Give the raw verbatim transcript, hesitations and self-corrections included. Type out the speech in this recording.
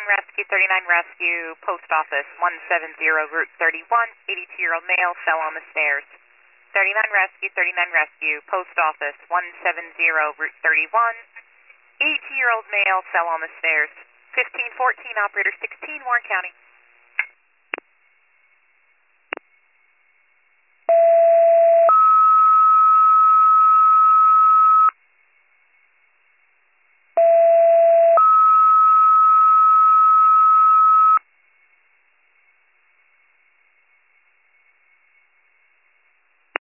Rescue, thirty-nine Rescue, Post Office, one seven zero, Route thirty-one, eighty-two-year-old male, fell on the stairs. thirty-nine Rescue, thirty-nine Rescue, Post Office, one seven zero, Route thirty-one, eighty-two-year-old male, fell on the stairs. fifteen fourteen, Operator sixteen, Warren County.